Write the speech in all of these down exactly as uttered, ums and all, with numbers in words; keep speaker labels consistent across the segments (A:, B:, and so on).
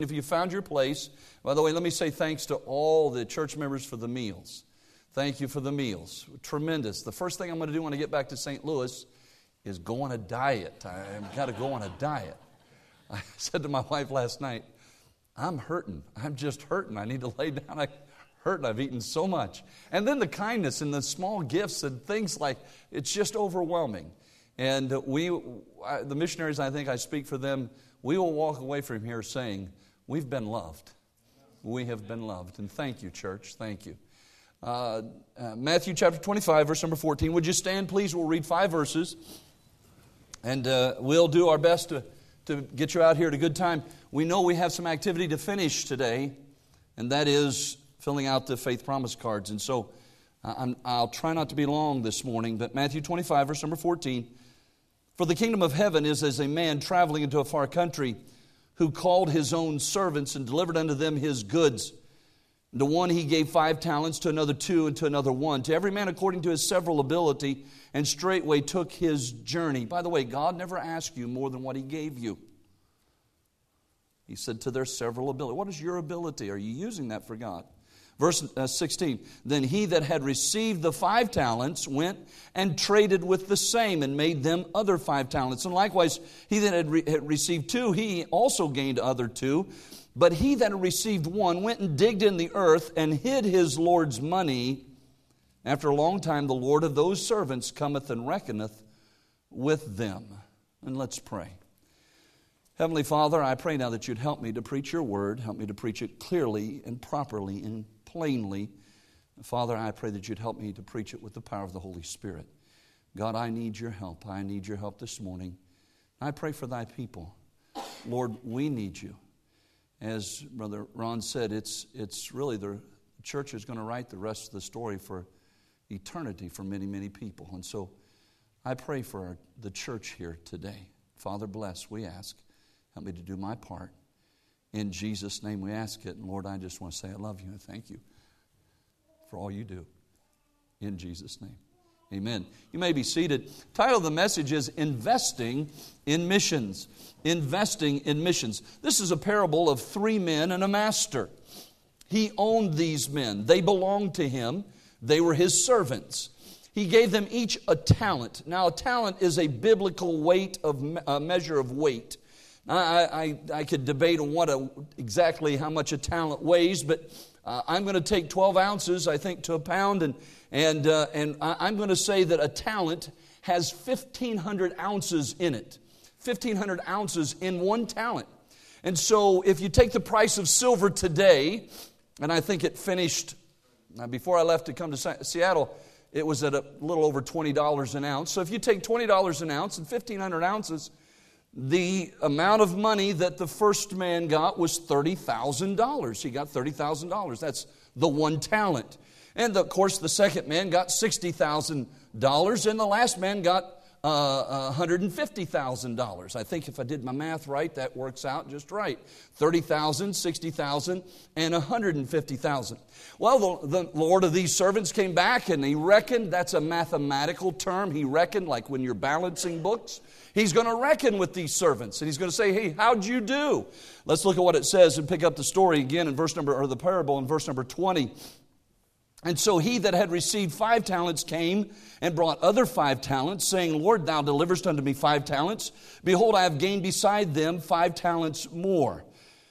A: If you found your place, by the way, let me say thanks to all the church members for the meals. Thank you for the meals. Tremendous. The first thing I'm going to do when I get back to Saint Louis is go on a diet. I've got to go on a diet. I said to my wife last night, I'm hurting. I'm just hurting. I need to lay down. I'm hurting. I've eaten so much. And then the kindness and the small gifts and things like, it's just overwhelming. And we, the missionaries, I think I speak for them, we will walk away from here saying, we've been loved. We have been loved. And thank you, church. Thank you. Uh, uh, Matthew chapter twenty-five, verse number fourteen. Would you stand, please? We'll read five verses. And uh, we'll do our best to, to get you out here at a good time. We know we have some activity to finish today, and that is filling out the faith promise cards. And so uh, I'm, I'll try not to be long this morning, but Matthew twenty-five, verse number fourteen. For the kingdom of heaven is as a man traveling into a far country, who called his own servants and delivered unto them his goods. And to one he gave five talents, to another two, and to another one, to every man according to his several ability, and straightway took his journey. By the way, God never asked you more than what He gave you. He said to their several ability. What is your ability? Are you using that for God? Verse sixteen, then he that had received the five talents went and traded with the same and made them other five talents. And likewise, he that had, re- had received two, he also gained other two. But he that had received one went and digged in the earth and hid his Lord's money. After a long time, the Lord of those servants cometh and reckoneth with them. And let's pray. Heavenly Father, I pray now that you'd help me to preach your word. Help me to preach it clearly and properly and plainly. Father, I pray that you'd help me to preach it with the power of the Holy Spirit. God, I need your help. I need your help this morning. I pray for thy people. Lord, we need you. As Brother Ron said, it's it's really the church is going to write the rest of the story for eternity for many, many people. And so I pray for our, the church here today. Father, bless, we ask. Help me to do my part. In Jesus' name we ask it. And Lord, I just want to say I love you and thank you for all you do. In Jesus' name. Amen. You may be seated. The title of the message is Investing in Missions. Investing in Missions. This is a parable of three men and a master. He owned these men. They belonged to him. They were his servants. He gave them each a talent. Now, a talent is a biblical weight of a measure of weight. I, I, I could debate on what a, exactly how much a talent weighs, but uh, I'm going to take twelve ounces, I think, to a pound, and and uh, and I'm going to say that a talent has fifteen hundred ounces in it. fifteen hundred ounces in one talent. And so if you take the price of silver today, and I think it finished, now before I left to come to Seattle, it was at a little over twenty dollars an ounce. So if you take twenty dollars an ounce and fifteen hundred ounces, the amount of money that the first man got was thirty thousand dollars. He got thirty thousand dollars. That's the one talent. And of course, the second man got sixty thousand dollars, and the last man got uh, one hundred fifty thousand dollars. I think if I did my math right, that works out just right. thirty thousand dollars, sixty thousand dollars, and one hundred fifty thousand dollars. Well, the, the Lord of these servants came back, and he reckoned. That's a mathematical term. He reckoned, like when you're balancing books. He's going to reckon with these servants, and he's going to say, hey, how'd you do? Let's look at what it says and pick up the story again in verse number, or the parable in verse number twenty. And so he that had received five talents came and brought other five talents, saying, Lord, thou deliverest unto me five talents. Behold, I have gained beside them five talents more.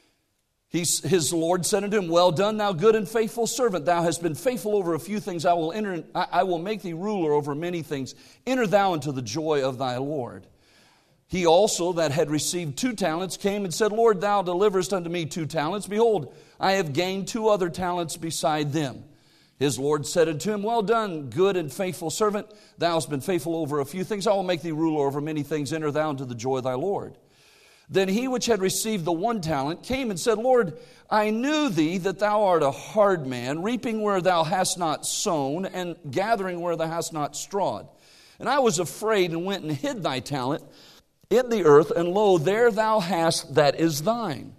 A: He, his Lord said unto him, well done, thou good and faithful servant. Thou hast been faithful over a few things. I will enter. I, I will make thee ruler over many things. Enter thou into the joy of thy Lord. He also that had received two talents came and said, Lord, thou deliverest unto me two talents. Behold, I have gained two other talents beside them. His Lord said unto him, well done, good and faithful servant. Thou hast been faithful over a few things. I will make thee ruler over many things. Enter thou into the joy of thy Lord. Then he which had received the one talent came and said, Lord, I knew thee that thou art a hard man, reaping where thou hast not sown, and gathering where thou hast not strawed. And I was afraid and went and hid thy talent in the earth, and lo, there thou hast that is thine.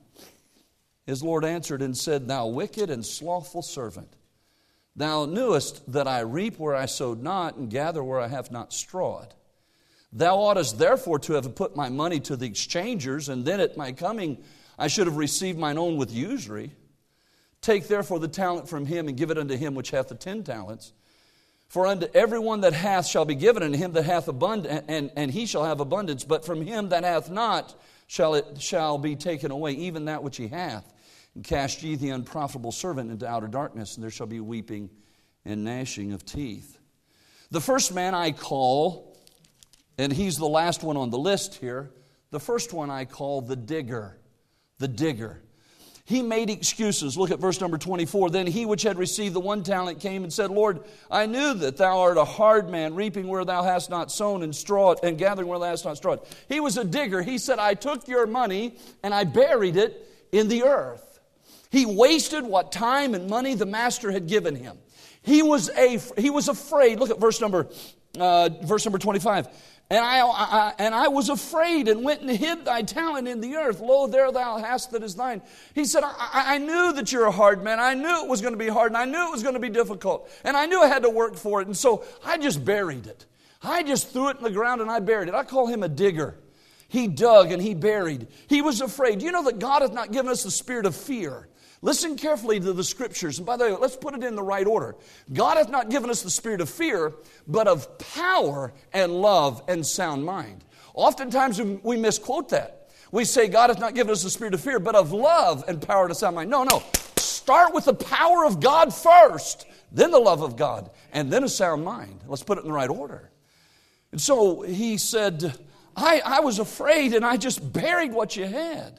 A: His Lord answered and said, thou wicked and slothful servant, thou knewest that I reap where I sowed not, and gather where I have not strawed. Thou oughtest therefore to have put my money to the exchangers, and then at my coming I should have received mine own with usury. Take therefore the talent from him, and give it unto him which hath the ten talents. For unto everyone that hath shall be given, and him that hath abundance, and, and he shall have abundance. But from him that hath not shall it shall be taken away, even that which he hath. And cast ye the unprofitable servant into outer darkness, and there shall be weeping and gnashing of teeth. The first man I call, and he's the last one on the list here, the first one I call the digger. The digger. He made excuses. Look at verse number twenty-four. Then he which had received the one talent came and said, Lord, I knew that thou art a hard man, reaping where thou hast not sown, and straw and gathering where thou hast not strawed. He was a digger. He said, I took your money and I buried it in the earth. He wasted what time and money the master had given him. He was a he was afraid. Look at verse number uh, verse number twenty-five. And I, I, and I was afraid and went and hid thy talent in the earth. Lo, there thou hast that is thine. He said, I, I knew that you're a hard man. I knew it was going to be hard, and I knew it was going to be difficult. And I knew I had to work for it. And so I just buried it. I just threw it in the ground and I buried it. I call him a digger. He dug and he buried. He was afraid. Do you know that God hath not given us the spirit of fear? Listen carefully to the Scriptures. And by the way, let's put it in the right order. God hath not given us the spirit of fear, but of power and love and sound mind. Oftentimes we misquote that. We say God hath not given us the spirit of fear, but of love and power and a sound mind. No, no. Start with the power of God first, then the love of God, and then a sound mind. Let's put it in the right order. And so he said, I, I was afraid and I just buried what you had.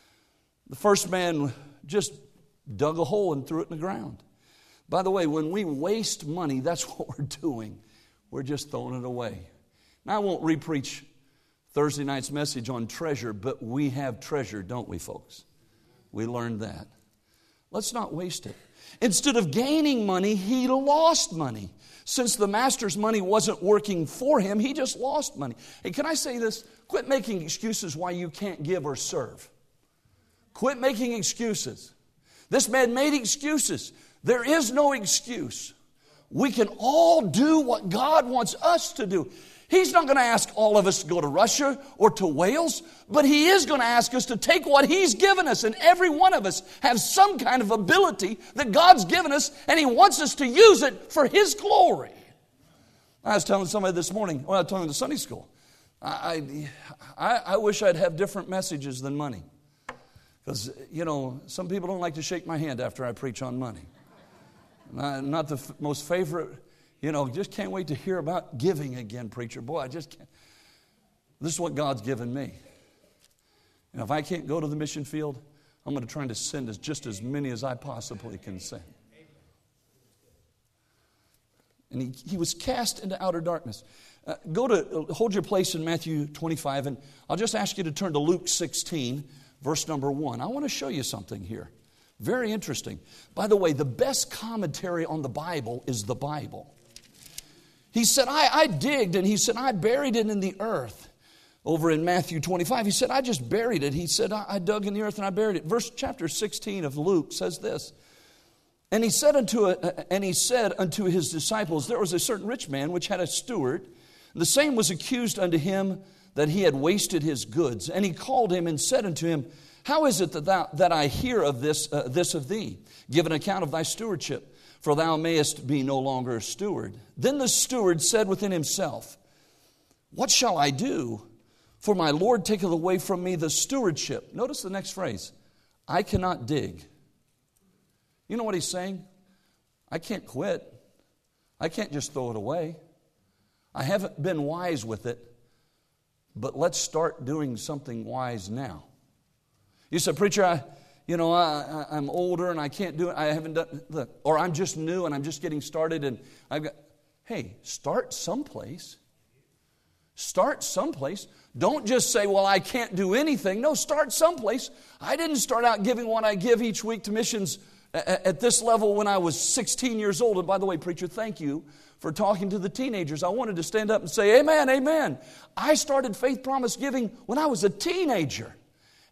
A: The first man just dug a hole and threw it in the ground. By the way, when we waste money, that's what we're doing. We're just throwing it away. Now, I won't re-preach Thursday night's message on treasure, but we have treasure, don't we, folks? We learned that. Let's not waste it. Instead of gaining money, he lost money. Since the master's money wasn't working for him, he just lost money. Hey, can I say this? Quit making excuses why you can't give or serve. Quit making excuses. This man made excuses. There is no excuse. We can all do what God wants us to do. He's not going to ask all of us to go to Russia or to Wales, but He is going to ask us to take what He's given us. And every one of us has some kind of ability that God's given us, and He wants us to use it for His glory. I was telling somebody this morning, well, I was telling the Sunday school, I, I, I wish I'd have different messages than money. Because, you know, some people don't like to shake my hand after I preach on money. Not, not the f- most favorite, you know, just can't wait to hear about giving again, preacher. Boy, I just can't. This is what God's given me. And if I can't go to the mission field, I'm going to try to send as just as many as I possibly can send. And he, he was cast into outer darkness. Uh, go to, uh, hold your place in Matthew twenty-five, and I'll just ask you to turn to Luke sixteen. Verse number one. I want to show you something here. Very interesting. By the way, the best commentary on the Bible is the Bible. He said, I, I digged, and he said, I buried it in the earth. Over in Matthew twenty-five, he said, I just buried it. He said, I, I dug in the earth and I buried it. Verse chapter sixteen of Luke says this. And he said unto a, and he said unto his disciples, there was a certain rich man which had a steward. The same was accused unto him that he had wasted his goods. And he called him and said unto him, how is it that, thou, that I hear of this, uh, this of thee? Give an account of thy stewardship, for thou mayest be no longer a steward. Then the steward said within himself, what shall I do? For my Lord taketh away from me the stewardship. Notice the next phrase. I cannot dig. You know what he's saying? I can't quit. I can't just throw it away. I haven't been wise with it. But let's start doing something wise now. You said, preacher, I, you know, I, I, I'm older and I can't do it. I haven't done the, or I'm just new and I'm just getting started and I've got. Hey, start someplace. Start someplace. Don't just say, well, I can't do anything. No, start someplace. I didn't start out giving what I give each week to missions at, at this level when I was sixteen years old. And by the way, preacher, thank you for talking to the teenagers. I wanted to stand up and say, amen, amen. I started Faith Promise Giving when I was a teenager.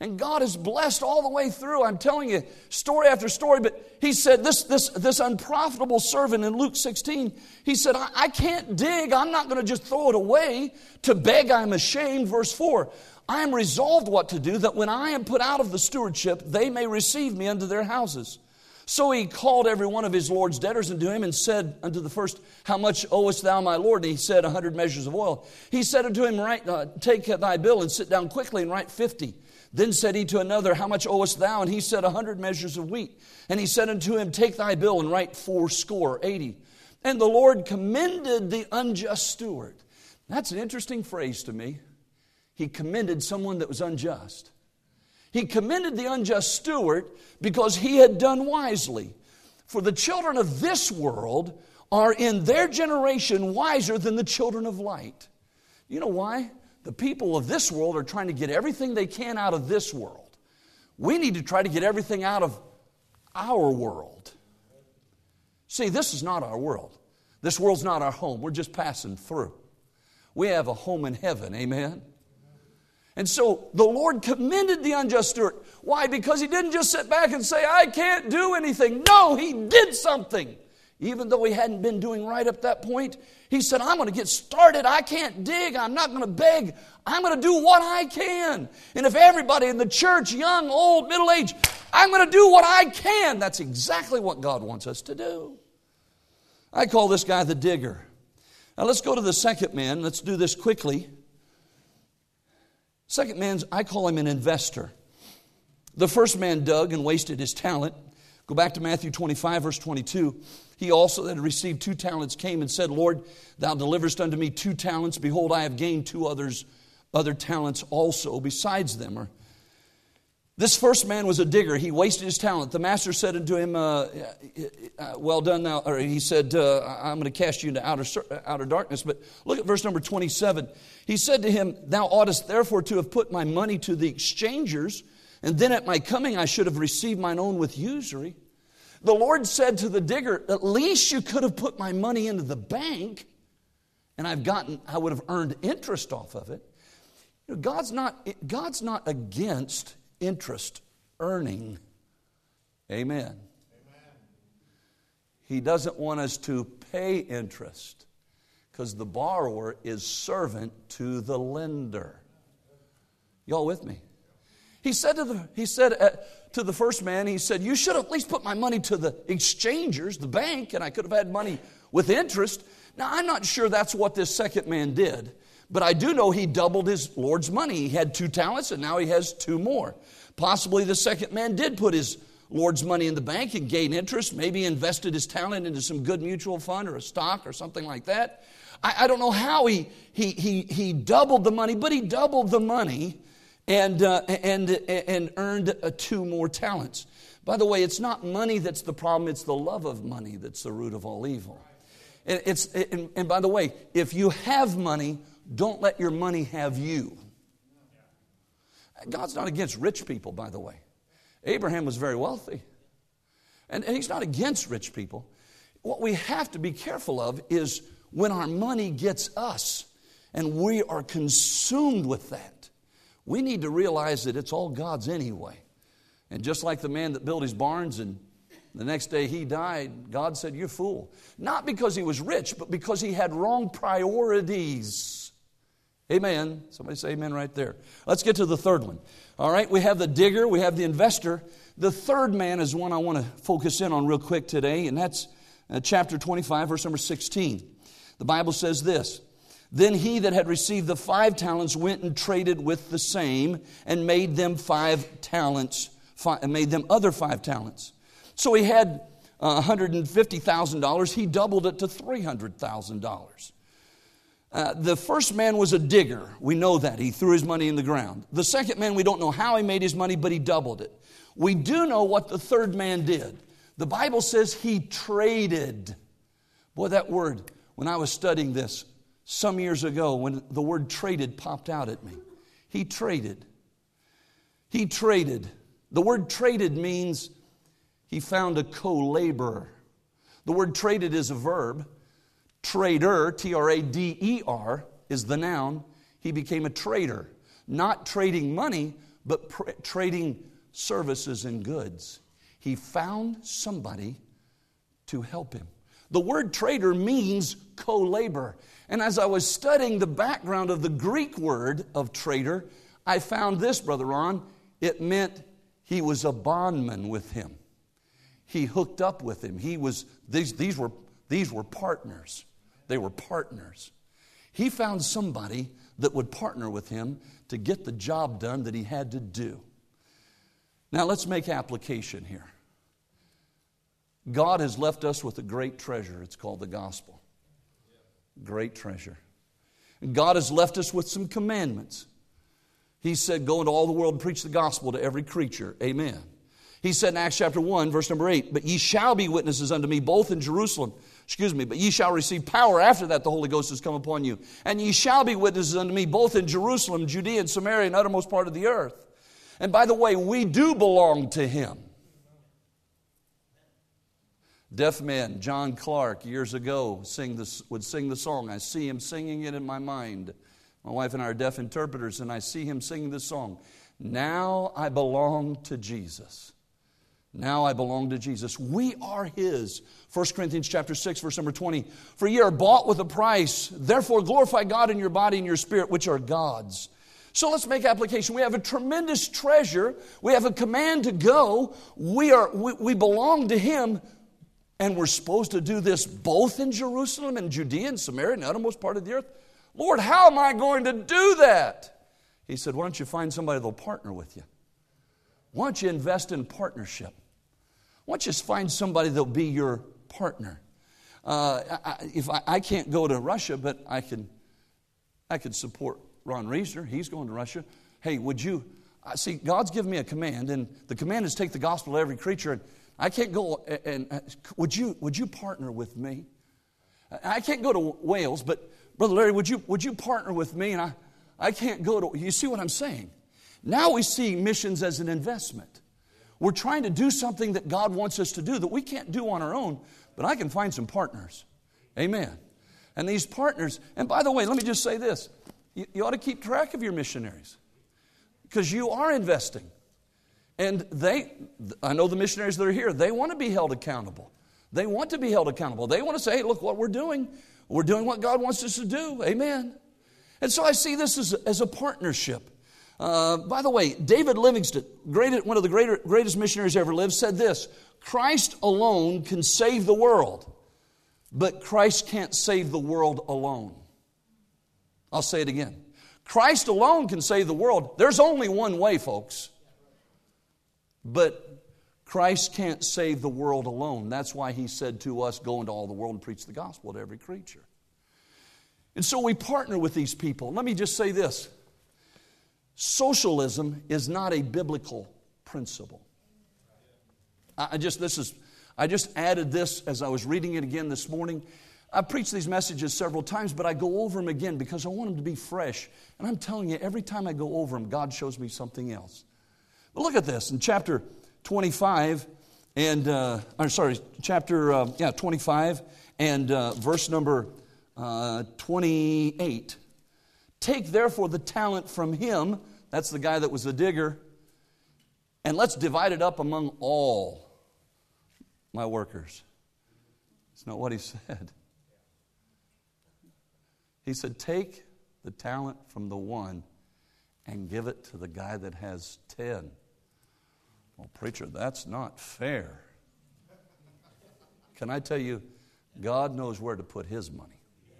A: And God is blessed all the way through. I'm telling you, story after story. But he said, this, this, this unprofitable servant in Luke sixteen, he said, I, I can't dig. I'm not going to just throw it away. To beg, I'm ashamed. Verse four, I am resolved what to do, that when I am put out of the stewardship, they may receive me unto their houses. So he called every one of his Lord's debtors unto him and said unto the first, how much owest thou my Lord? And he said, a hundred measures of oil. He said unto him, write, uh, take thy bill and sit down quickly and write fifty. Then said he to another, how much owest thou? And he said, a hundred measures of wheat. And he said unto him, take thy bill and write fourscore, eighty. And the Lord commended the unjust steward. That's an interesting phrase to me. He commended someone that was unjust. He commended the unjust steward because he had done wisely. For the children of this world are in their generation wiser than the children of light. You know why? The people of this world are trying to get everything they can out of this world. We need to try to get everything out of our world. See, this is not our world. This world's not our home. We're just passing through. We have a home in heaven, amen? And so the Lord commended the unjust steward. Why? Because he didn't just sit back and say, I can't do anything. No, he did something. Even though he hadn't been doing right up that point, he said, I'm going to get started. I can't dig. I'm not going to beg. I'm going to do what I can. And if everybody in the church, young, old, middle-aged, I'm going to do what I can. That's exactly what God wants us to do. I call this guy the digger. Now let's go to the second man. Let's do this quickly. Second man's, I call him an investor. The first man dug and wasted his talent. Go back to Matthew twenty-five, verse twenty-two. He also that had received two talents came and said, Lord, thou deliverest unto me two talents. Behold, I have gained two others, other talents also besides them. Or, this first man was a digger. He wasted his talent. The master said unto him, uh, uh, well done now. Or he said, uh, I'm going to cast you into outer, outer darkness. But look at verse number twenty-seven. He said to him, thou oughtest therefore to have put my money to the exchangers, and then at my coming I should have received mine own with usury. The Lord said to the digger, at least you could have put my money into the bank, and I've gotten, I would have earned interest off of it. You know, God's not, God's not against interest earning. Amen. Amen. He doesn't want us to pay interest because the borrower is servant to the lender. Y'all with me? He said to the he said uh, to the first man, he said, you should have at least put my money to the exchangers, the bank, and I could have had money with interest. Now, I'm not sure that's what this second man did, but I do know he doubled his Lord's money. He had two talents, and now he has two more. Possibly the second man did put his Lord's money in the bank and gain interest. Maybe he invested his talent into some good mutual fund or a stock or something like that. I, I don't know how he, he, he, he doubled the money, but he doubled the money and, uh, and, and earned uh, two more talents. By the way, it's not money that's the problem. It's the love of money that's the root of all evil. And, it's, and, and by the way, if you have money, don't let your money have you. God's not against rich people, by the way. Abraham was very wealthy. And, and he's not against rich people. What we have to be careful of is when our money gets us and we are consumed with that, we need to realize that it's all God's anyway. And just like the man that built his barns and the next day he died, God said, you're a fool. Not because he was rich, but because he had wrong priorities. Amen. Somebody say amen right there. Let's get to the third one. All right, we have the digger, we have the investor. The third man is one I want to focus in on real quick today, and that's uh, chapter twenty-five, verse number sixteen. The Bible says this, then he that had received the five talents went and traded with the same and made them five talents, five, made them other five talents. So he had uh, one hundred fifty thousand dollars. He doubled it to three hundred thousand dollars. Uh, the first man was a digger. We know that. He threw his money in the ground. The second man, we don't know how he made his money, but he doubled it. We do know what the third man did. The Bible says he traded. Boy, that word, when I was studying this some years ago, when the word traded popped out at me. He traded. He traded. The word traded means he found a co-laborer. The word traded is a verb. Trader, T R A D E R, is the noun. He became a trader. Not trading money, but pr- trading services and goods. He found somebody to help him. The word trader means co-labor. And as I was studying the background of the Greek word of trader, I found this, Brother Ron. It meant he was a bondman with him. He hooked up with him. He was these, these were these were partners. They were partners. He found somebody that would partner with him to get the job done that he had to do. Now let's make application here. God has left us with a great treasure. It's called the gospel. Great treasure. And God has left us with some commandments. He said, go into all the world and preach the gospel to every creature. Amen. He said in Acts chapter one, verse number eight, but ye shall be witnesses unto me both in Jerusalem. Excuse me, but ye shall receive power after that the Holy Ghost has come upon you. And ye shall be witnesses unto me both in Jerusalem, Judea, and Samaria, and uttermost part of the earth. And by the way, we do belong to Him. Deaf man John Clark years ago sing this, would sing the song. I see him singing it in my mind. My wife and I are deaf interpreters, and I see him singing this song. Now I belong to Jesus. Now I belong to Jesus. We are His. First Corinthians chapter six, verse number twenty. For ye are bought with a price. Therefore glorify God in your body and your spirit, which are God's. So let's make application. We have a tremendous treasure. We have a command to go. We are we, we belong to Him. And we're supposed to do this both in Jerusalem and Judea and Samaria and the uttermost part of the earth. Lord, how am I going to do that? He said, why don't you find somebody that will partner with you? Why don't you invest in partnership? Why don't you find somebody that will be your partner? Uh, I, if I, I can't go to Russia, but I can, I can support Ron Reesner. He's going to Russia. Hey, would you... I see, God's given me a command, and the command is take the gospel to every creature. And I can't go, and, and would you would you partner with me? I can't go to Wales, but Brother Larry, would you would you partner with me? And I, I can't go to, you see what I'm saying? Now we see missions as an investment. We're trying to do something that God wants us to do that we can't do on our own, but I can find some partners. Amen. And these partners, and by the way, let me just say this. You, you ought to keep track of your missionaries. Because you are investing. And they, I know the missionaries that are here, they want to be held accountable. They want to be held accountable. They want to say, hey, look what we're doing. We're doing what God wants us to do. Amen. And so I see this as a, as a partnership. Uh, by the way, David Livingstone, great, one of the greater, greatest missionaries ever lived, said this: Christ alone can save the world, but Christ can't save the world alone. I'll say it again. Christ alone can save the world. There's only one way, folks. But Christ can't save the world alone. That's why He said to us, go into all the world and preach the gospel to every creature. And so we partner with these people. Let me just say this. Socialism is not a biblical principle. I just, this is, I just added this as I was reading it again this morning. I preach these messages several times, but I go over them again because I want them to be fresh. And I'm telling you, every time I go over them, God shows me something else. But look at this in chapter twenty-five, and uh, I'm sorry, chapter uh, yeah twenty-five and uh, verse number uh, twenty-eight. Take therefore the talent from him, that's the guy that was the digger, and let's divide it up among all my workers. That's not what he said. He said, take the talent from the one and give it to the guy that has ten. Well, preacher, that's not fair. Can I tell you, God knows where to put His money.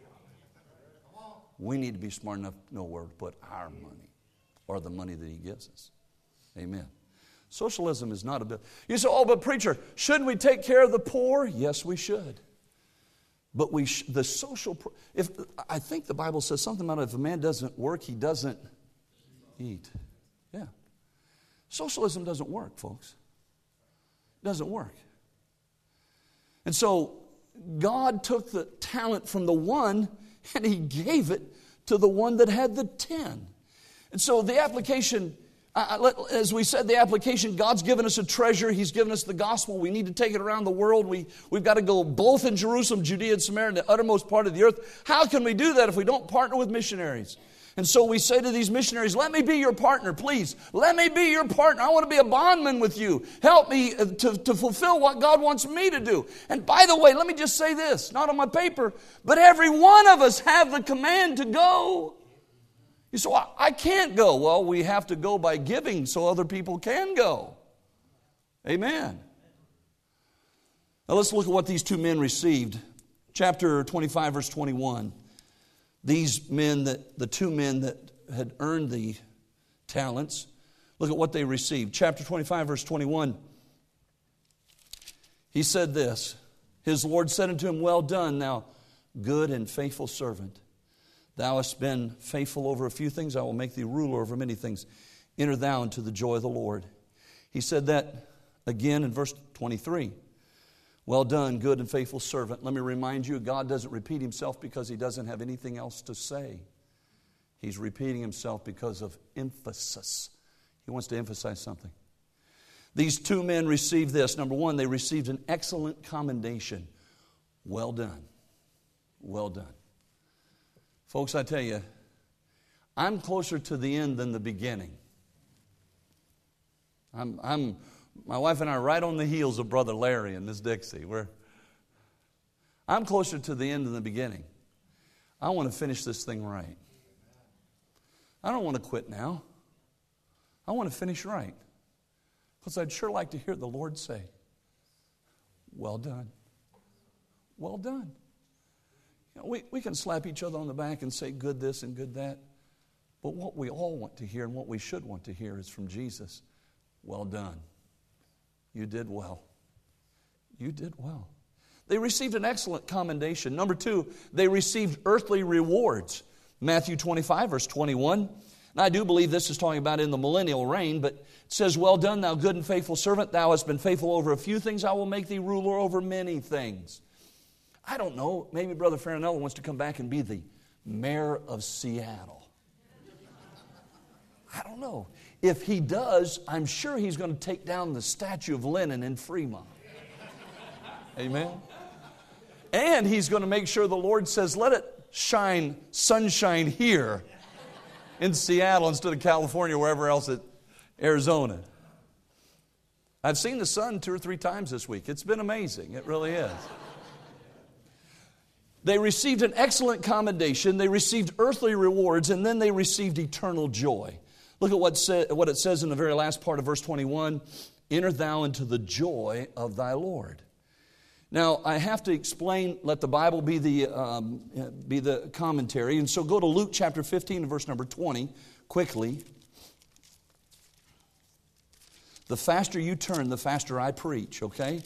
A: We need to be smart enough to know where to put our money or the money that He gives us. Amen. Socialism is not a bit. You say, oh, but preacher, shouldn't we take care of the poor? Yes, we should. But we, sh- the social, if I think the Bible says something about if a man doesn't work, he doesn't eat. Yeah. Socialism doesn't work, folks. It doesn't work. And so God took the talent from the one and He gave it to the one that had the ten. And so the application, as we said, the application, God's given us a treasure. He's given us the gospel. We need to take it around the world. We, we've got to go both in Jerusalem, Judea, and Samaria, and the uttermost part of the earth. How can we do that if we don't partner with missionaries? And so we say to these missionaries, let me be your partner, please. Let me be your partner. I want to be a bondman with you. Help me to, to fulfill what God wants me to do. And by the way, let me just say this, not on my paper, but every one of us have the command to go. You say, well, I can't go. Well, we have to go by giving so other people can go. Amen. Now let's look at what these two men received. Chapter twenty-five, verse twenty-one. These men, that the two men that had earned the talents, look at what they received. Chapter twenty-five, verse twenty-one. He said this, his Lord said unto him, well done, thou good and faithful servant. Thou hast been faithful over a few things, I will make thee ruler over many things. Enter thou into the joy of the Lord. He said that again in verse twenty-three. Well done, good and faithful servant. Let me remind you, God doesn't repeat himself because he doesn't have anything else to say. He's repeating himself because of emphasis. He wants to emphasize something. These two men received this. Number one, they received an excellent commendation. Well done. Well done. Folks, I tell you, I'm closer to the end than the beginning. I'm... I'm My wife and I are right on the heels of Brother Larry and Miss Dixie. We're, I'm closer to the end than the beginning. I want to finish this thing right. I don't want to quit now. I want to finish right. Because I'd sure like to hear the Lord say, well done. Well done. You know, we, we can slap each other on the back and say good this and good that. But what we all want to hear and what we should want to hear is from Jesus, well done. You did well. You did well. They received an excellent commendation. Number two, they received earthly rewards. Matthew twenty-five, verse twenty-one. And I do believe this is talking about in the millennial reign, but it says, well done, thou good and faithful servant. Thou hast been faithful over a few things. I will make thee ruler over many things. I don't know. Maybe Brother Farinella wants to come back and be the mayor of Seattle. I don't know. If he does, I'm sure he's going to take down the statue of Lenin in Fremont. Amen? And he's going to make sure the Lord says, let it shine, sunshine here in Seattle instead of California, wherever else at Arizona. I've seen the sun two or three times this week. It's been amazing. It really is. They received an excellent commendation. They received earthly rewards, and then they received eternal joy. Look at what, say, what it says in the very last part of verse twenty-one. Enter thou into the joy of thy Lord. Now, I have to explain, let the Bible be the, um, be the commentary. And so go to Luke chapter fifteen and verse number twenty quickly. The faster you turn, the faster I preach, okay?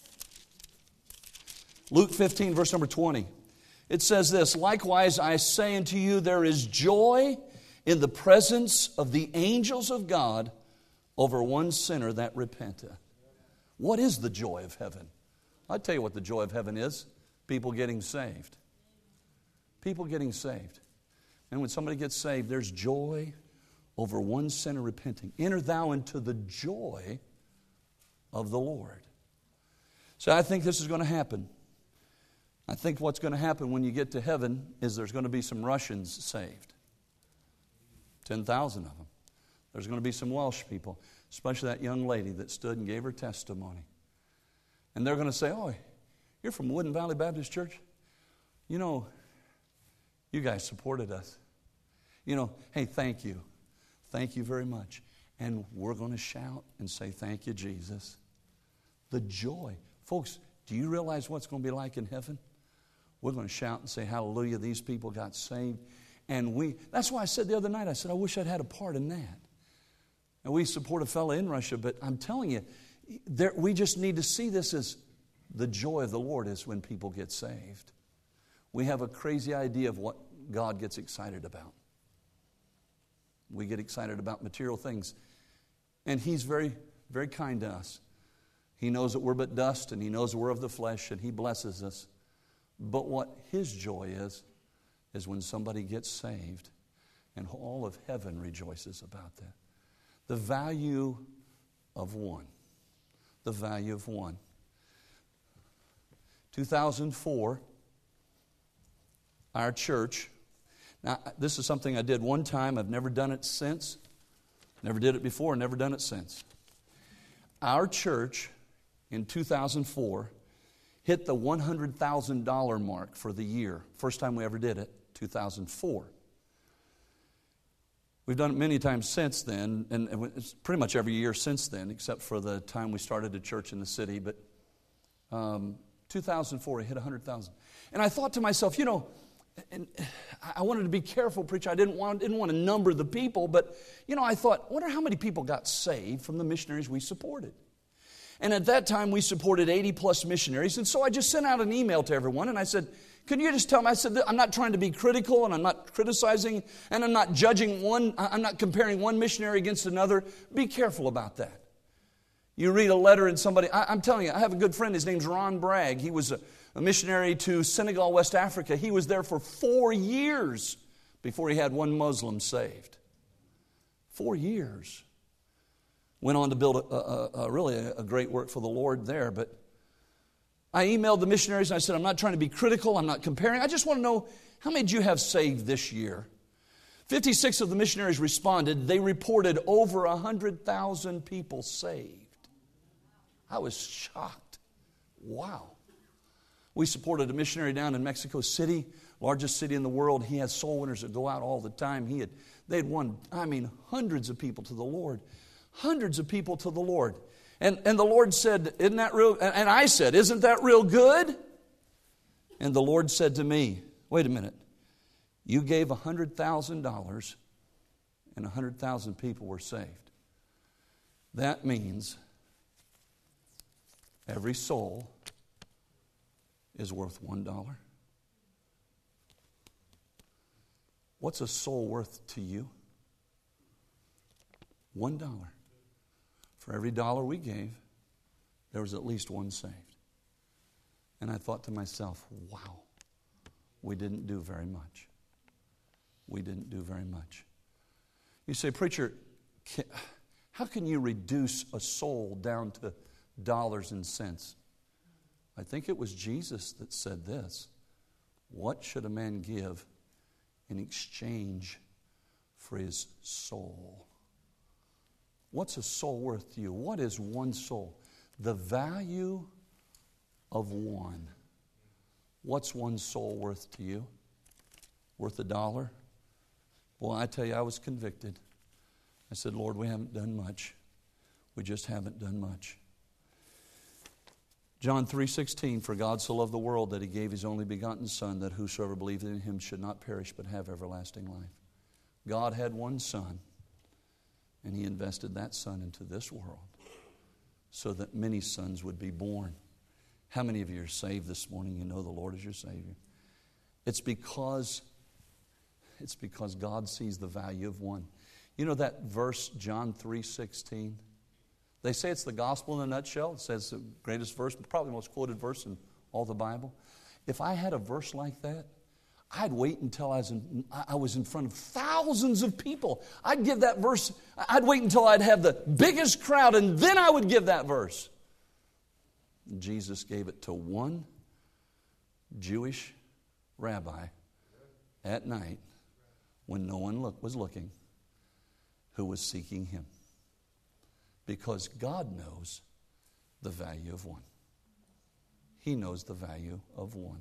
A: Luke fifteen, verse number twenty. It says this, likewise I say unto you, there is joy in the presence of the angels of God over one sinner that repenteth. What is the joy of heaven? I'll tell you what the joy of heaven is. People getting saved. People getting saved. And when somebody gets saved, there's joy over one sinner repenting. Enter thou into the joy of the Lord. So I think this is going to happen. I think what's going to happen when you get to heaven is there's going to be some Russians saved. ten thousand of them. There's going to be some Welsh people, especially that young lady that stood and gave her testimony. And they're going to say, oh, you're from Woodin Valley Baptist Church? You know, you guys supported us. You know, hey, thank you. Thank you very much. And we're going to shout and say, thank you, Jesus. The joy. Folks, do you realize what's going to be like in heaven? We're going to shout and say, hallelujah, these people got saved. And we, that's why I said the other night, I said, I wish I'd had a part in that. And we support a fellow in Russia, but I'm telling you, there, we just need to see this as the joy of the Lord is when people get saved. We have a crazy idea of what God gets excited about. We get excited about material things. And He's very, very kind to us. He knows that we're but dust, and He knows we're of the flesh, and He blesses us. But what His joy is, is when somebody gets saved, and all of heaven rejoices about that. The value of one. The value of one. two thousand four, our church. Now, this is something I did one time. I've never done it since. Never did it before, never done it since. Our church in two thousand four hit the one hundred thousand dollars mark for the year. First time we ever did it, two thousand four. We've done it many times since then, and it's pretty much every year since then, except for the time we started a church in the city. But um, two thousand four, we hit one hundred thousand. And I thought to myself, you know, and I wanted to be careful, preacher. I didn't want, didn't want to number the people, but, you know, I thought, I wonder how many people got saved from the missionaries we supported. And at that time, we supported eighty plus missionaries. And so I just sent out an email to everyone, and I said, can you just tell me? I said, I'm not trying to be critical, and I'm not criticizing, and I'm not judging one, I'm not comparing one missionary against another. Be careful about that. You read a letter and somebody, I, I'm telling you, I have a good friend, his name's Ron Bragg. He was a, a missionary to Senegal, West Africa. He was there for four years before he had one Muslim saved. Four years. Went on to build a, a, a really a, a great work for the Lord there, but I emailed the missionaries and I said, I'm not trying to be critical, I'm not comparing. I just want to know, how many did you have saved this year? fifty-six of the missionaries responded. They reported over one hundred thousand people saved. I was shocked. Wow. We supported a missionary down in Mexico City, largest city in the world. He had soul winners that go out all the time. He had, they had won, I mean, hundreds of people to the Lord. Hundreds of people to the Lord. And, and the Lord said, isn't that real? And I said, isn't that real good? And the Lord said to me, wait a minute. You gave one hundred thousand dollars and one hundred thousand people were saved. That means every soul is worth one dollar. What's a soul worth to you? One dollar. For every dollar we gave, there was at least one saved. And I thought to myself, wow, we didn't do very much. We didn't do very much. You say, preacher, can, how can you reduce a soul down to dollars and cents? I think it was Jesus that said this. What should a man give in exchange for his soul? What's a soul worth to you? What is one soul? The value of one. What's one soul worth to you? Worth a dollar? Well, I tell you, I was convicted. I said, Lord, we haven't done much. We just haven't done much. John three sixteen, for God so loved the world that He gave His only begotten Son, that whosoever believed in Him should not perish but have everlasting life. God had one Son, and He invested that Son into this world so that many sons would be born. How many of you are saved this morning? You know the Lord is your Savior. It's because, it's because God sees the value of one. You know that verse, John three sixteen? They say it's the gospel in a nutshell. It says the greatest verse, probably the most quoted verse in all the Bible. If I had a verse like that, I'd wait until I was in, I was in front of thousands of people. I'd give that verse, I'd wait until I'd have the biggest crowd, and then I would give that verse. Jesus gave it to one Jewish rabbi at night when no one look, was looking, who was seeking Him. Because God knows the value of one. He knows the value of one.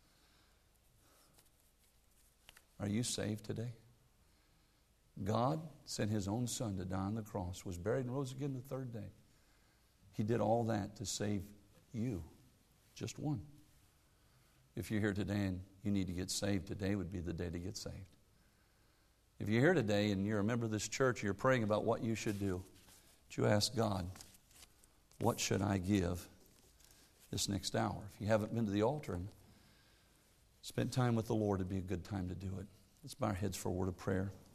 A: Are you saved today? God sent His own Son to die on the cross, was buried and rose again the third day. He did all that to save you, just one. If you're here today and you need to get saved, today would be the day to get saved. If you're here today and you're a member of this church, you're praying about what you should do, you ask God, what should I give this next hour? If you haven't been to the altar and spent time with the Lord, it'd be a good time to do it. Let's bow our heads for a word of prayer.